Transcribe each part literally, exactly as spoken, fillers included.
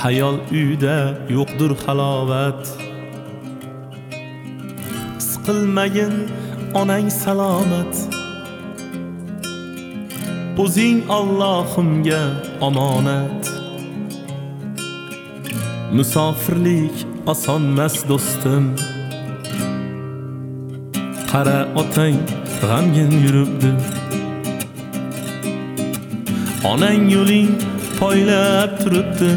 Hayol uyda yo'qdir halovat. Siqilmagin onang salomat. O'zing Allohimga omonat. Musofirlik osonmas do'stim. Qara otang g'amgin yuribdi. Onang yo'ling poylab turibdi.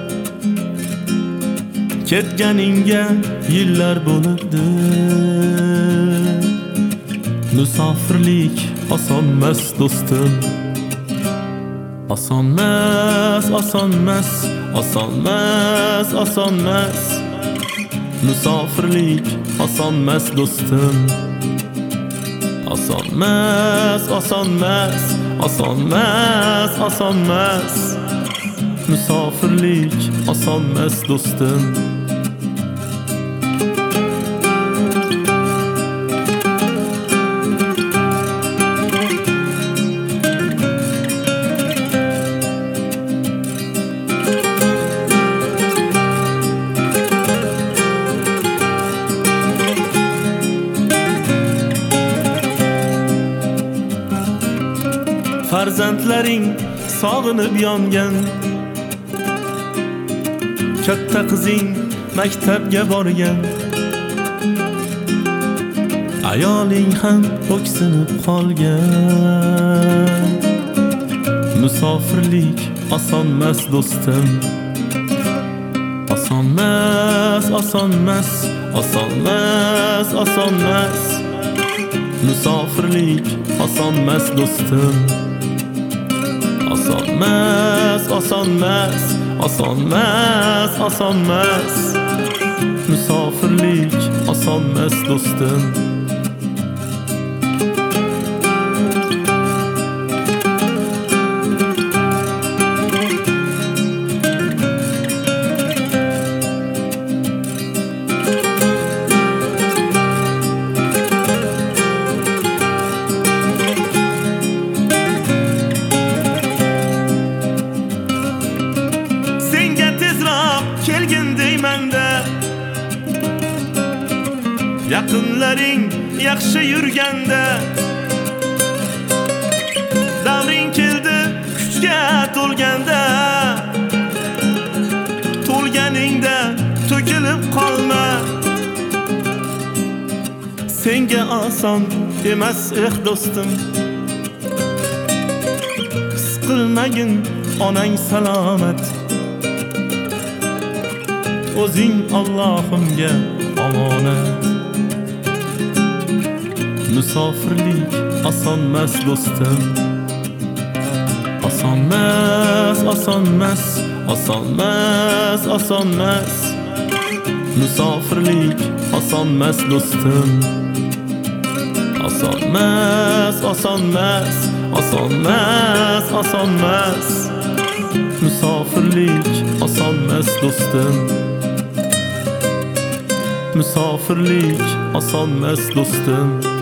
Ketganingga yillar bo'libdi. Musofirlik osonmas do'stim. Osonmas, osonmas, osonmas, osonmas. Musofirlik osonmas do'stim. Osonmas, osonmas, osonmas, osonmas. Musofirlik osonmas do'stim. Farzandlaring sog'inib yongan. Katta qizing maktabga borgan. Ayoling ham o'ksinib qolgan. Musofirlik osonmas do'stim. Osonmas, osonmas, osonmas, osonmas. Musofirlik osonmas do'stim. Osonmas, osonmas, osonmas, osonmas. Musofirlik osonmas do'stim. Kelgin deymanda. Yaqinlaring yaxshi yurganda. Davring keldi kuchga to'lganda. To'lganingda to'kilib qolma. Senga oson emas eh do'stim. Siqilmagin onang salomat. O'zing Allohimga omonat. Musofirlik osonmas do'stim. Osonmas, osonmas, osonmas, osonmas. Musofirlik osonmas do'stim. Osonmas, osonmas, osonmas, osonmas. Musofirlik osonmas do'stim. Musofirlik osonmas do'stim.